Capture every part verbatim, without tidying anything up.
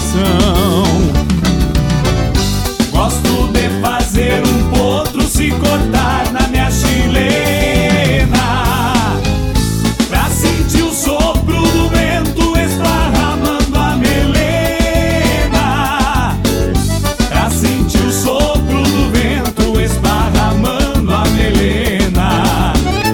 Gosto de fazer um potro se cortar na minha chilena, pra sentir o sopro do vento esparramando a melena, pra sentir o sopro do vento esparramando a melena.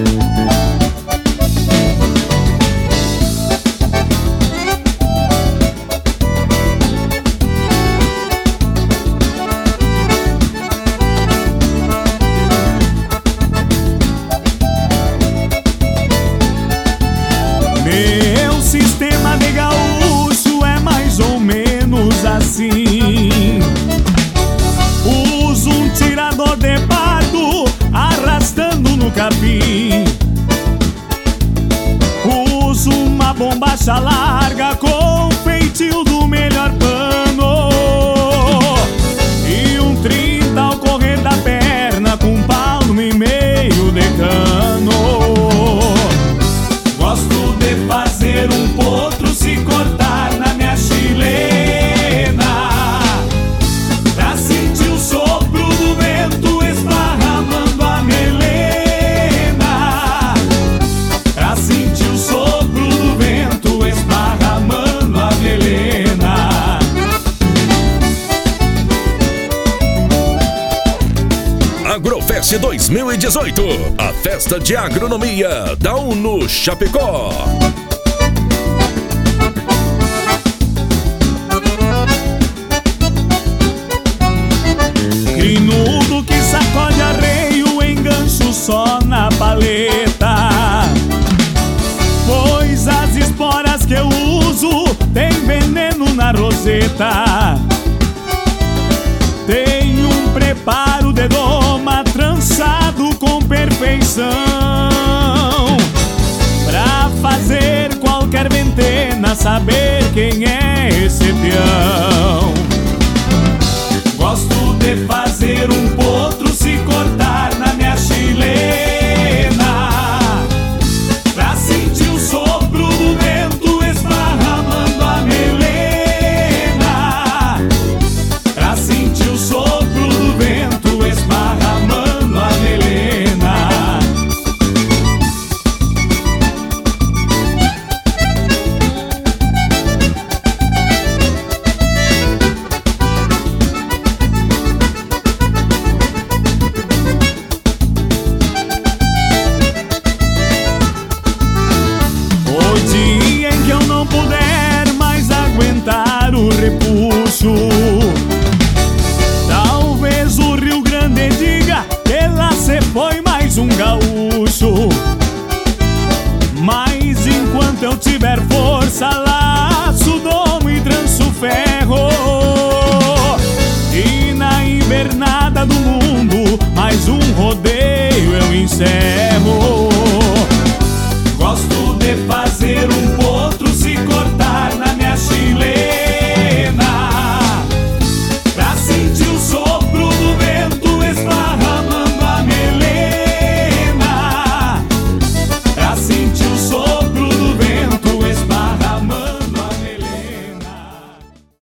Meu sistema de gaúcho é mais ou menos assim. Uso um tirador de pardo arrastando no capim. Uso uma bombacha larga com feitio do melhor pano e um trinta ao correr da perna com um palmo e meio de cano. Gosto de fazer um potro se cortar na minha chilena, pra sentir o sopro do vento esparramando a melena, pra sentir o sopro do vento esparramando a melena. Agrofest dois mil e dezoito, a festa de agronomia da Uno Chapecó. Crinudo que sacode arreio, engancho só na paleta, pois as esporas que eu uso tem veneno na roseta. Tem um preparo de doma trançado com perfeição, pra fazer qualquer ventena saber quem é esse peão.